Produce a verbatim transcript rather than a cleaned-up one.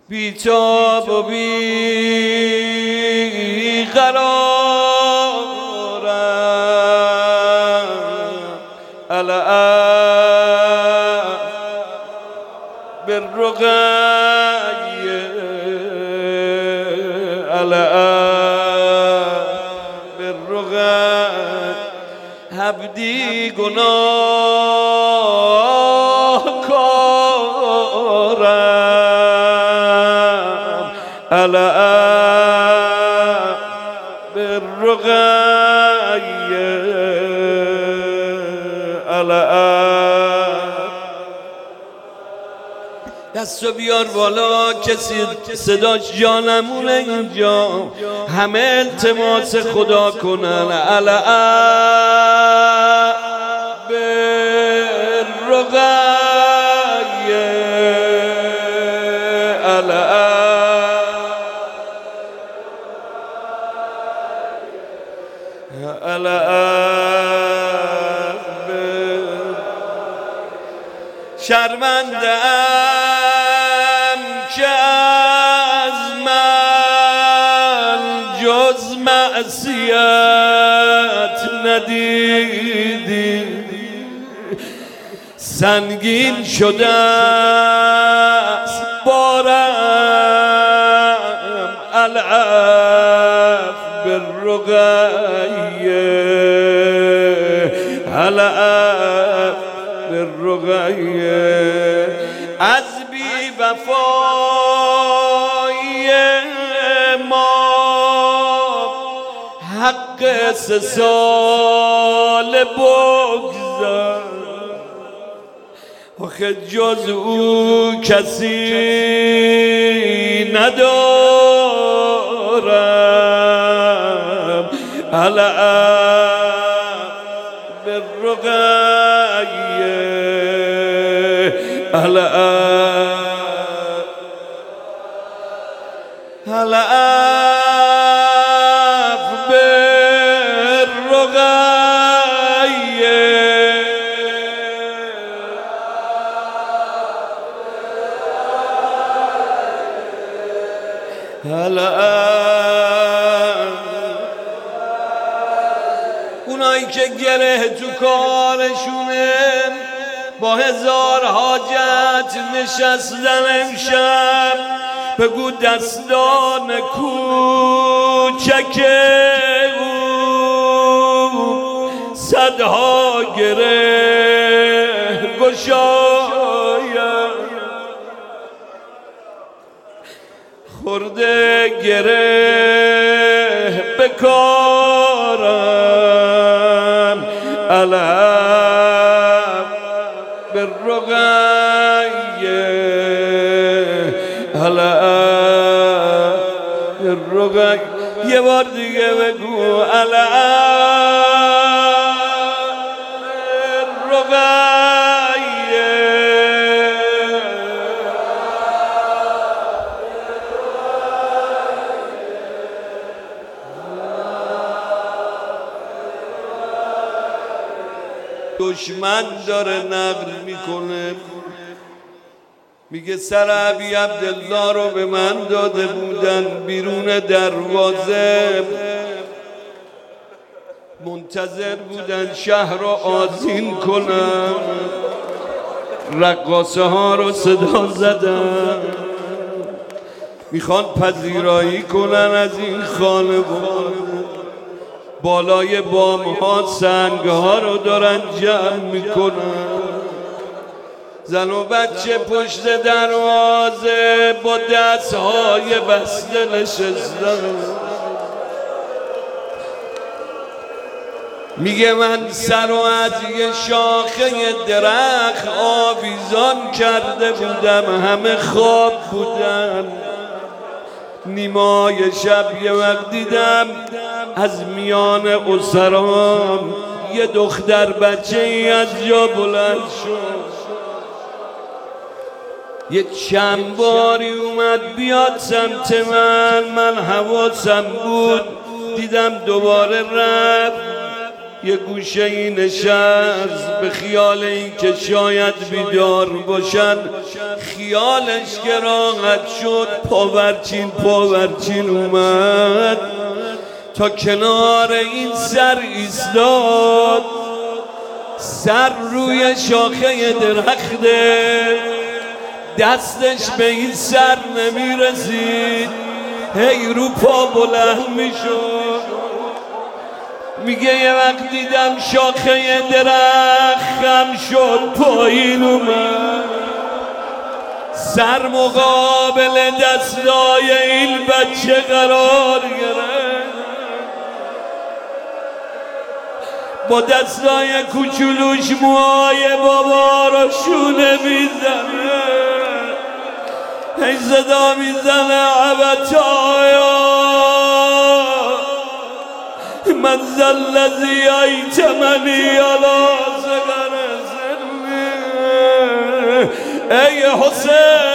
بیتاب و بی قرارم الان بالرقیه الان بالرقیه عبدی گناه کارم الان بالرقیه الان. دستو بیار بالا کسی صداش جانمونه اینجا، همه التماس خدا کنن الان بالرقیه الان الان شرمنده‌ام که از من جز معصیت ندیدی، سنگین شده است بارم العفو بالرقیه العفو بالرقیه. از بی وفایی ما حق سه سال بگذر، آخه جز او کسی ندارم الان بالرقیه الان العفو بالرقیه الان. اونایی که گره تو کارشونه با هزار حاجت نشستن امشب، بگو دستان کوچک او صدها گره گشاید، خورده گره بکارم الان بالرقیه الان بالرقیه. یه بار دیگه بگو الان بالرقیه. دشمن داره نقل میکنه، میگه سر ابی عبدالله رو به من داده بودن بیرون دروازه، منتظر بودن شهر رو آذین کنن، رقاصه ها رو صدا زدن، میخوان پذیرایی کنن از این خانواده. بالای بام ها سنگ ها رو دارن جمع میکنن، زن و بچه پشت دروازه با دست های بسته نشستن. میگه من سر و از یه شاخه درخت آویزان کرده بودم، همه خواب بودن. نیمای شب یه وقت دیدم از میان اسرام یه دختر بچه ای از جا بلند شد، یه چند باری اومد بیاد سمت من، من حواسم بود دیدم دوباره رفت. یه گوشه ای نشست به خیال این که شاید بیدار باشن. خیالش که راحت شد پاورچین پاورچین اومد تا کنار این سر ایستاد. سر روی شاخه درخته، دستش به این سر نمی رسید، هی رو پا بلند می شد. میگه یه وقت دیدم شاخه درخت خم شد پایین اومد، سر مقابل دستای این بچه قرار گرفت. با دستای کوچولوش موهای بابا رو شونه میزنه، هی صدا میزنه عبتایا من زلزی ایتمنی علا سگر سنی. ای حسین